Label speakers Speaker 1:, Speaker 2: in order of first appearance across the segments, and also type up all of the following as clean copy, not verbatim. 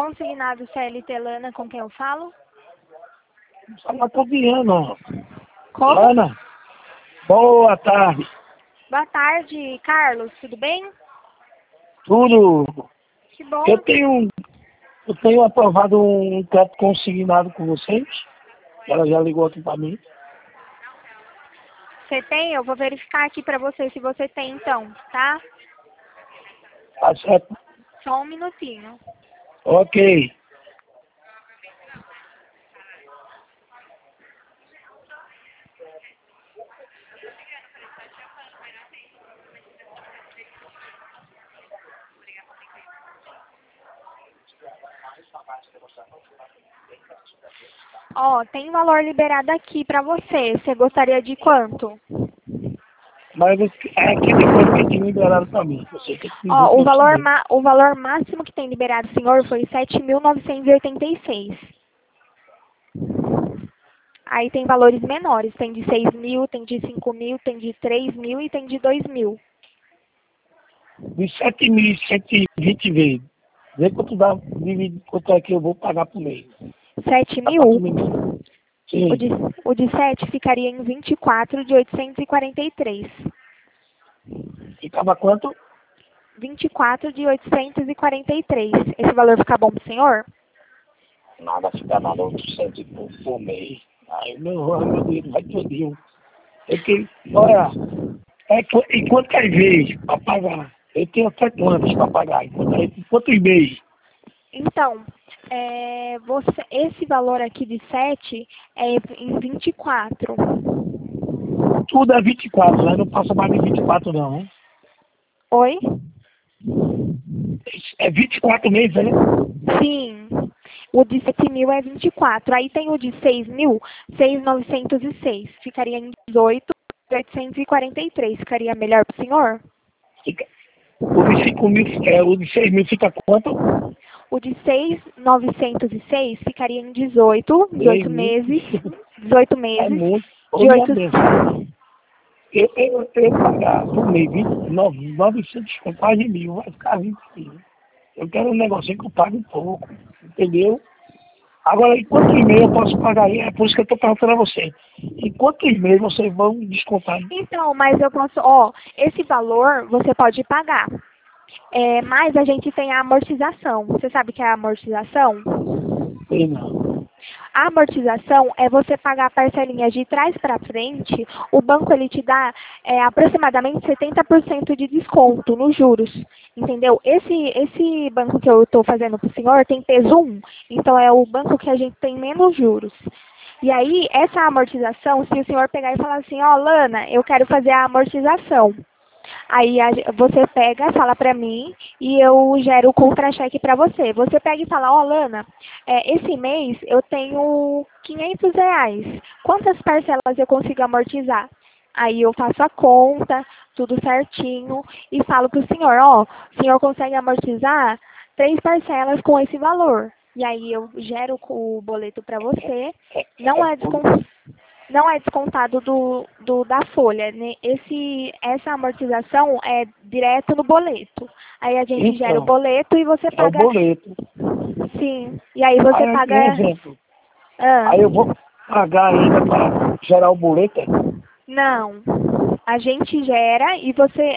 Speaker 1: Consignado CLT Lana, com quem eu falo?
Speaker 2: Fala Fabiana.
Speaker 1: Como?
Speaker 2: Lana, boa tarde.
Speaker 1: Boa tarde, Carlos, tudo bem?
Speaker 2: Tudo.
Speaker 1: Que bom.
Speaker 2: Eu tenho aprovado um crédito consignado com vocês. Ela já ligou aqui para mim.
Speaker 1: Você tem? Eu vou verificar aqui pra você se você tem então, tá?
Speaker 2: Tá certo?
Speaker 1: Só um minutinho.
Speaker 2: Ok.
Speaker 1: Ó, tem valor liberado aqui pra você. Você gostaria de quanto?
Speaker 2: Mas é que depois que tem liberado para mim. Você tem que me dizer
Speaker 1: Ó,
Speaker 2: que eu sei.
Speaker 1: o valor máximo que tem liberado, senhor, foi 7.986. Aí tem valores menores, tem de 6.000, tem de 5.000, tem de 3.000 e tem de 2.000.
Speaker 2: De 7.120 vezes. Vê quanto dá, divide quanto é que eu vou pagar por mês.
Speaker 1: 7.000?
Speaker 2: Sim.
Speaker 1: O de 7 ficaria em 24 de 843.
Speaker 2: Ficava quanto?
Speaker 1: 24 de 843. Esse valor fica bom pro senhor?
Speaker 2: Nada, fica nada, 800 por mês. Aí meu dinheiro vai todinho. É que, olha, e quantas vezes para pagar? Eu tenho até quantos para pagar? Quantos meses?
Speaker 1: Então, esse valor aqui de 7 é em 24.
Speaker 2: Tudo é 24, né? Não passa mais de 24 não, né?
Speaker 1: Oi?
Speaker 2: É 24 meses, né?
Speaker 1: Sim. O de 7.000 é 24. Aí tem o de 6.000, 6.906. Ficaria em 18.843. Ficaria melhor pro senhor?
Speaker 2: Fica, o de 5 mil, o de 6 mil fica quanto?
Speaker 1: O de 6.906 ficaria em 18
Speaker 2: 6 mil.
Speaker 1: meses, 18
Speaker 2: É
Speaker 1: meses,
Speaker 2: muito. Ô,
Speaker 1: de
Speaker 2: minha
Speaker 1: 8...
Speaker 2: benção. Eu pagar por mês 900, quase 1.000, vai ficar 20 mil. Eu quero um negocinho que eu pague um pouco, entendeu? Agora, em quantos meses eu posso pagar aí? É por isso que eu estou perguntando a você. Em quantos meses vocês vão descontar?
Speaker 1: Então, mas eu posso, ó, esse valor você pode pagar. Mas a gente tem a amortização. Você sabe o que é a amortização?
Speaker 2: Sei não.
Speaker 1: A amortização é você pagar parcelinhas de trás para frente. O banco ele te dá aproximadamente 70% de desconto nos juros, entendeu? Esse banco que eu estou fazendo para o senhor tem peso 1, então é o banco que a gente tem menos juros. E aí, essa amortização, se o senhor pegar e falar assim, ó, Lana, eu quero fazer a amortização. Aí você pega, fala pra mim e eu gero o contra-cheque pra você. Você pega e fala, ó, Lana, esse mês eu tenho R$ 500. Quantas parcelas eu consigo amortizar? Aí eu faço a conta, tudo certinho, e falo pro senhor, ó, o senhor consegue amortizar 3 parcelas com esse valor. E aí eu gero o boleto pra você, não é descontado. Não é descontado da folha, né? Essa amortização é direto no boleto. Aí a gente gera o
Speaker 2: Então,
Speaker 1: boleto e você
Speaker 2: é o
Speaker 1: paga.
Speaker 2: boleto.
Speaker 1: Sim. E aí você
Speaker 2: Aí,
Speaker 1: paga.
Speaker 2: um exemplo.
Speaker 1: Ah,
Speaker 2: Aí eu vou pagar ainda para gerar o boleto.
Speaker 1: não. A gente gera e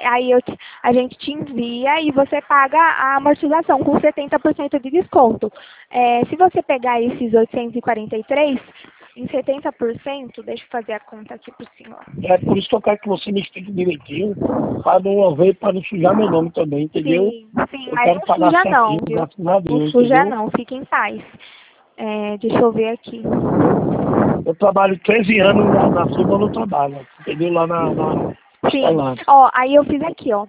Speaker 1: a gente te envia e você paga a amortização com 70% de desconto. Se você pegar esses 843, em 70%, deixa eu fazer a conta aqui pro senhor.
Speaker 2: É por isso que eu quero que você me explique direitinho, para não haver, para não sujar meu nome também, entendeu?
Speaker 1: Sim, sim,
Speaker 2: Eu
Speaker 1: mas
Speaker 2: quero
Speaker 1: não
Speaker 2: pagar
Speaker 1: suja não,
Speaker 2: certinho,
Speaker 1: viu?
Speaker 2: graças a
Speaker 1: Não
Speaker 2: Deus,
Speaker 1: suja
Speaker 2: entendeu?
Speaker 1: não, fique em paz. Deixa eu ver aqui.
Speaker 2: Eu trabalho 13 anos na firma no trabalho, entendeu? Lá na
Speaker 1: Sim,
Speaker 2: Stellantis.
Speaker 1: ó, aí eu fiz aqui, ó.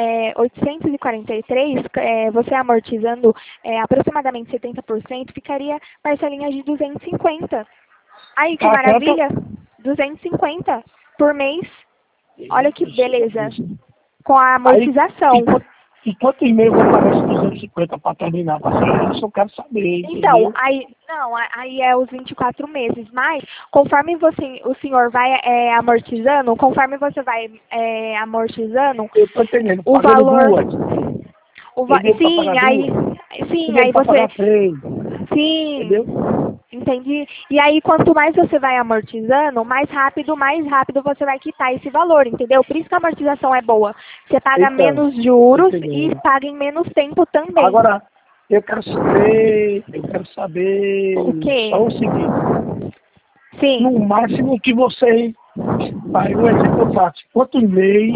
Speaker 1: 843, você amortizando aproximadamente 70%, ficaria parcelinha de 250. Aí, que
Speaker 2: Tá quanto?
Speaker 1: maravilha! 250 por mês. Olha que beleza.
Speaker 2: Isso.
Speaker 1: Com a
Speaker 2: Aí,
Speaker 1: amortização.
Speaker 2: e quanto e-mail eu vou pagar esses 250 para terminar? Isso eu quero saber,
Speaker 1: Então,
Speaker 2: entendeu?
Speaker 1: aí é os 24 meses, mas conforme o senhor vai amortizando, conforme você vai amortizando,
Speaker 2: Eu tô entendendo,
Speaker 1: o
Speaker 2: pagando
Speaker 1: valor,
Speaker 2: duas. Entendeu? Pra
Speaker 1: Sim,
Speaker 2: pagar
Speaker 1: aí,
Speaker 2: duas.
Speaker 1: sim,
Speaker 2: Entendeu?
Speaker 1: aí
Speaker 2: Pra
Speaker 1: você,
Speaker 2: pagar três.
Speaker 1: sim,
Speaker 2: Entendeu?
Speaker 1: entendi. E aí, quanto mais você vai amortizando, mais rápido você vai quitar esse valor, entendeu? Por isso que a amortização é boa. Você paga
Speaker 2: Então,
Speaker 1: menos juros e
Speaker 2: entendeu?
Speaker 1: paga em menos tempo também.
Speaker 2: Agora, eu quero saber
Speaker 1: O quê?
Speaker 2: só o seguinte.
Speaker 1: Sim,
Speaker 2: No máximo que vocês, vai, um exemplo eu faço, quanto e-mail,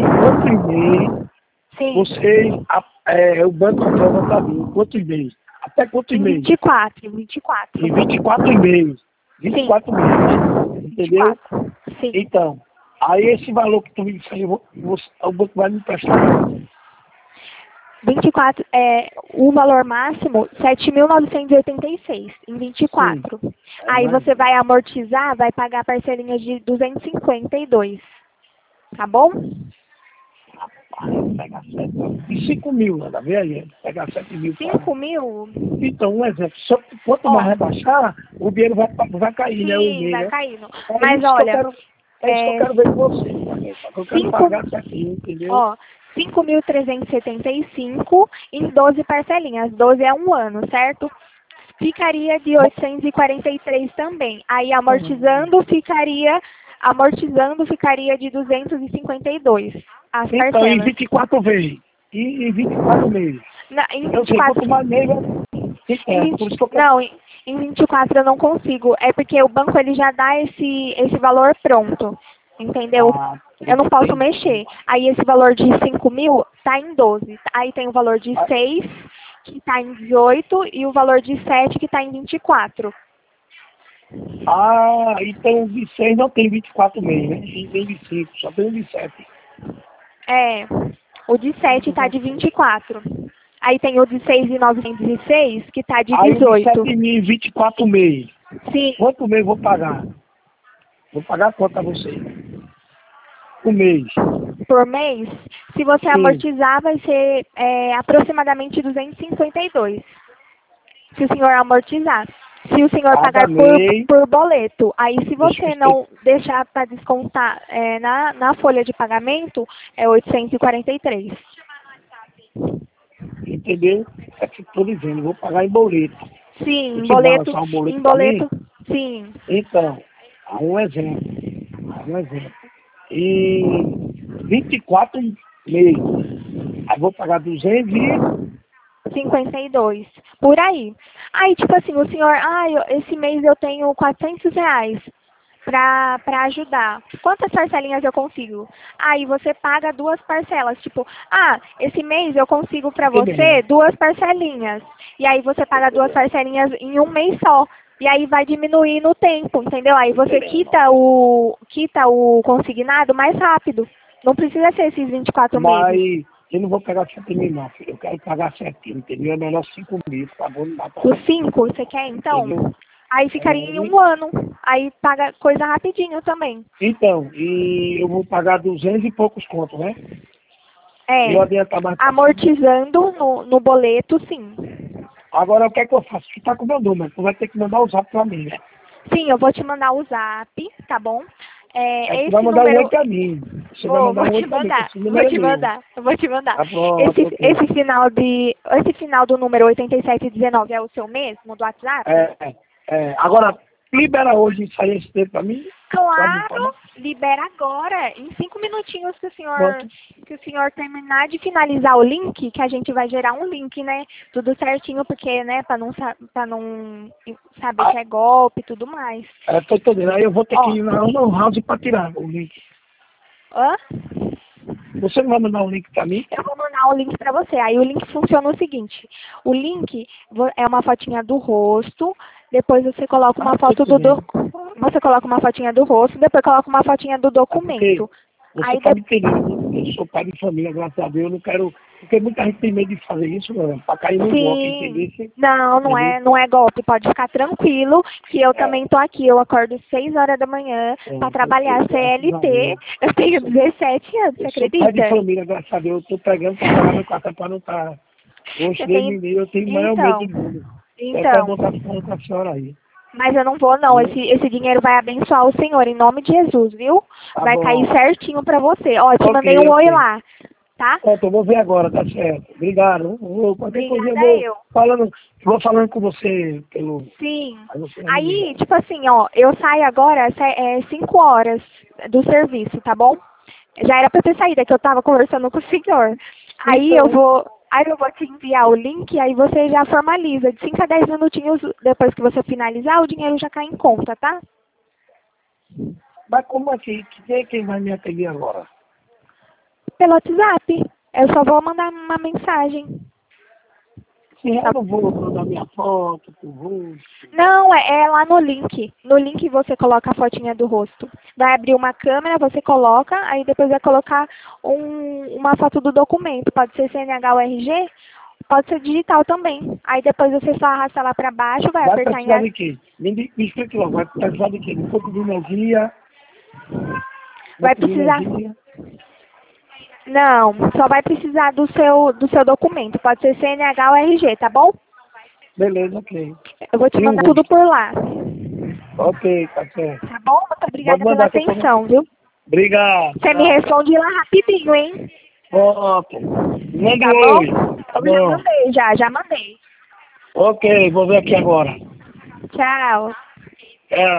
Speaker 1: sim.
Speaker 2: vocês, o banco aprova para mim, quanto e-mail? Até quanto
Speaker 1: Em
Speaker 2: e-mail?
Speaker 1: 24, 24.
Speaker 2: Em 24 e-mails.
Speaker 1: Sim,
Speaker 2: 24 meses, entendeu?
Speaker 1: 24. Sim.
Speaker 2: Então, aí esse valor que tu me disse aí, o banco vai me prestar quanto?
Speaker 1: 24, o valor máximo, 7.986 em
Speaker 2: Sim.
Speaker 1: 24.
Speaker 2: É,
Speaker 1: Aí
Speaker 2: vai.
Speaker 1: você vai amortizar, vai pagar parcelinhas de 252. Tá bom?
Speaker 2: Aí pega 7 e 5 mil, nada a ver aí, pega 7 mil para...
Speaker 1: 5 mil?
Speaker 2: Então, um exemplo, só que quanto
Speaker 1: Ó,
Speaker 2: mais rebaixar, o dinheiro vai cair, né? O
Speaker 1: sim,
Speaker 2: e-mail,
Speaker 1: vai
Speaker 2: né?
Speaker 1: caindo.
Speaker 2: É
Speaker 1: Mas
Speaker 2: isso que eu
Speaker 1: olha,
Speaker 2: quero, é isso que eu
Speaker 1: é,
Speaker 2: quero ver com você, Vanessa. Eu quero
Speaker 1: 5,
Speaker 2: pagar certinho, entendeu?
Speaker 1: ó, 5.375 em 12 parcelinhas. 12 é um ano, certo? Ficaria de 843 também. Aí amortizando ficaria de 252 as
Speaker 2: Então, em
Speaker 1: parcelas.
Speaker 2: 24 vezes. E em 24 meses.
Speaker 1: Em
Speaker 2: Eu sei,
Speaker 1: 24,
Speaker 2: quanto mais mês,
Speaker 1: em
Speaker 2: por
Speaker 1: 20,
Speaker 2: isso que eu quero.
Speaker 1: não, em 24 eu não consigo. É porque o banco ele já dá esse valor pronto. Entendeu?
Speaker 2: Ah,
Speaker 1: Eu não posso
Speaker 2: entendi.
Speaker 1: mexer. Aí esse valor de 5 mil tá em 12. Aí tem o valor de 6 que tá em 18 e o valor de 7 que tá em 24.
Speaker 2: Então o de 6 não tem 24 meses, né? E nem de 5, só tem o de 7.
Speaker 1: É, o de 7 tá de 24. Aí tem o de 6.906 que tá de
Speaker 2: Aí o de
Speaker 1: 18.
Speaker 2: 7 mil, 24 meses.
Speaker 1: Sim,
Speaker 2: Quanto mês eu vou pagar? Vou pagar quanto a você? O mês.
Speaker 1: por mês, se você
Speaker 2: Sim.
Speaker 1: amortizar, vai ser aproximadamente 252. Se o senhor amortizar. Se o senhor
Speaker 2: Cada
Speaker 1: pagar
Speaker 2: mês.
Speaker 1: por boleto, aí se
Speaker 2: Deixa eu
Speaker 1: você
Speaker 2: ver.
Speaker 1: não deixar para descontar na folha de pagamento, é 843.
Speaker 2: Entendeu? É que eu tô dizendo, eu vou pagar em boleto.
Speaker 1: Sim,
Speaker 2: Eu te balançar um
Speaker 1: em
Speaker 2: boleto pra mim?
Speaker 1: boleto, sim.
Speaker 2: Então, há um exemplo. Há um exemplo. Em 24 meses. Aí vou pagar
Speaker 1: 52, por aí. Aí, tipo assim, o senhor, esse mês eu tenho R$ 400 para ajudar. Quantas parcelinhas eu consigo? Aí você paga 2 parcelas, tipo, esse mês eu consigo para
Speaker 2: entendendo?
Speaker 1: você 2 parcelinhas. E aí você paga 2 parcelinhas em um mês só. E aí vai diminuir no tempo, entendeu? Aí você
Speaker 2: Entendendo.
Speaker 1: quita o consignado mais rápido. Não precisa ser esses 24 meses.
Speaker 2: Mas eu não vou pegar 7 mil não, filho. Eu quero pagar certinho, entendeu? É melhor 5 mil, tá bom? Não dá pra...
Speaker 1: Os 5, você quer então?
Speaker 2: Entendeu?
Speaker 1: Aí ficaria em um ano. Aí paga coisa rapidinho também.
Speaker 2: Então, e eu vou pagar 200 e poucos contos, né? E
Speaker 1: É,
Speaker 2: eu adiantar mais pra cima.
Speaker 1: amortizando no boleto, sim.
Speaker 2: Agora, o que é que eu faço? Tu tá com o meu número, tu vai ter que mandar o zap pra mim, né?
Speaker 1: Sim, eu vou te mandar o zap, tá bom?
Speaker 2: Aí tu vai
Speaker 1: Esse
Speaker 2: mandar um oi
Speaker 1: número.
Speaker 2: pra mim. Você vai
Speaker 1: Vou
Speaker 2: mandar um
Speaker 1: te
Speaker 2: oi pra mim, que
Speaker 1: mandar,
Speaker 2: esse número é meu.
Speaker 1: eu vou te mandar.
Speaker 2: Tá pronto, ok.
Speaker 1: Esse final do número 8719 é o seu mesmo, do WhatsApp? Ó,
Speaker 2: Agora, libera hoje isso aí, esse tempo pra mim? Pode me falar?
Speaker 1: claro, libera agora, em 5 minutinhos
Speaker 2: Pronto.
Speaker 1: que o senhor terminar de finalizar o link, que a gente vai gerar um link, né? Tudo certinho, porque, né, pra não saber
Speaker 2: Ah,
Speaker 1: que é golpe e tudo mais.
Speaker 2: tô entendendo. Aí eu vou ter que
Speaker 1: Ó,
Speaker 2: ir na Lan House pra tirar o link.
Speaker 1: hã?
Speaker 2: Você não vai mandar um link pra mim?
Speaker 1: Eu vou mandar o link para você. Aí o link funciona o seguinte: o link é uma fotinha do rosto, depois você coloca uma
Speaker 2: Tô
Speaker 1: foto
Speaker 2: entendendo.
Speaker 1: você coloca uma fotinha do rosto, depois coloca uma fotinha do
Speaker 2: É porque
Speaker 1: documento.
Speaker 2: você
Speaker 1: Aí
Speaker 2: tá me entendendo. Eu sou pai de família, graças a Deus. Eu não quero... Porque muita gente tem medo de fazer isso, mano. Pra cair no golpe,
Speaker 1: sim,
Speaker 2: entendeu?
Speaker 1: não,
Speaker 2: Entendeu?
Speaker 1: não é golpe, pode ficar tranquilo, que eu
Speaker 2: É,
Speaker 1: também tô aqui, eu acordo 6 horas da manhã para
Speaker 2: pronto,
Speaker 1: trabalhar
Speaker 2: ok. Graças a
Speaker 1: CLT,
Speaker 2: Deus.
Speaker 1: eu
Speaker 2: Eu
Speaker 1: tenho
Speaker 2: sou,
Speaker 1: 17 anos, você
Speaker 2: eu sou pai de
Speaker 1: acredita?
Speaker 2: família, graças a Deus. Eu tô pegando pra pagar meu cartão pra não estar... Hoje,
Speaker 1: Você
Speaker 2: Deus
Speaker 1: tem,
Speaker 2: me livre, eu tenho o maior medo
Speaker 1: então,
Speaker 2: do mundo. É até
Speaker 1: então,
Speaker 2: bom estar falando com a senhora aí.
Speaker 1: mas eu não vou não,
Speaker 2: Entendeu?
Speaker 1: esse dinheiro vai abençoar o Senhor, em nome de Jesus, viu?
Speaker 2: Tá
Speaker 1: Vai cair
Speaker 2: bom.
Speaker 1: certinho pra você. Ó, te
Speaker 2: Ok,
Speaker 1: mandei um oi
Speaker 2: ok.
Speaker 1: lá. tá?
Speaker 2: Pronto, eu vou ver agora, tá certo. Obrigado. Qualquer coisa
Speaker 1: Obrigada eu.
Speaker 2: vou falando com você pelo...
Speaker 1: Sim.
Speaker 2: Aí você vai me
Speaker 1: Aí,
Speaker 2: ligar.
Speaker 1: tipo assim, ó, eu saio agora 5 horas do serviço, tá bom? Já era pra ter saído, é que eu tava conversando com o senhor.
Speaker 2: Então,
Speaker 1: Aí eu vou te enviar o link, aí você já formaliza. De 5 a 10 minutinhos depois que você finalizar, o dinheiro já cai em conta, tá?
Speaker 2: mas como assim? Quem é quem vai me atender agora?
Speaker 1: Pelo WhatsApp. Eu só vou mandar uma mensagem.
Speaker 2: Sim, eu
Speaker 1: Tá?
Speaker 2: não vou mandar minha foto pro rosto.
Speaker 1: Não, é lá no link. No link você coloca a fotinha do rosto. Vai abrir uma câmera, você coloca, aí depois vai colocar uma foto do documento. Pode ser CNH ou RG, pode ser digital também. Aí depois você só arrasta lá pra baixo, vai
Speaker 2: Vai
Speaker 1: apertar em...
Speaker 2: precisar de quê? Me explique logo, vai precisar de quê? Um pouco de energia, um
Speaker 1: Vai
Speaker 2: pouco de
Speaker 1: precisar...
Speaker 2: energia.
Speaker 1: Não, só vai precisar do seu documento. Pode ser CNH ou RG, tá bom?
Speaker 2: Beleza, ok.
Speaker 1: Eu vou te
Speaker 2: E o
Speaker 1: mandar tudo
Speaker 2: rosto?
Speaker 1: por lá.
Speaker 2: Ok, tá certo.
Speaker 1: Tá bom? Muito
Speaker 2: Pode
Speaker 1: obrigada pela
Speaker 2: mandar que eu tô...
Speaker 1: atenção, viu?
Speaker 2: Obrigado,
Speaker 1: Você me
Speaker 2: tchau.
Speaker 1: responde lá rapidinho, hein?
Speaker 2: Pronto. Mande
Speaker 1: Tá
Speaker 2: hoje.
Speaker 1: bom?
Speaker 2: Tá
Speaker 1: Eu já
Speaker 2: bom.
Speaker 1: mandei, já mandei.
Speaker 2: Ok, vou ver aqui agora.
Speaker 1: Tchau.
Speaker 2: É.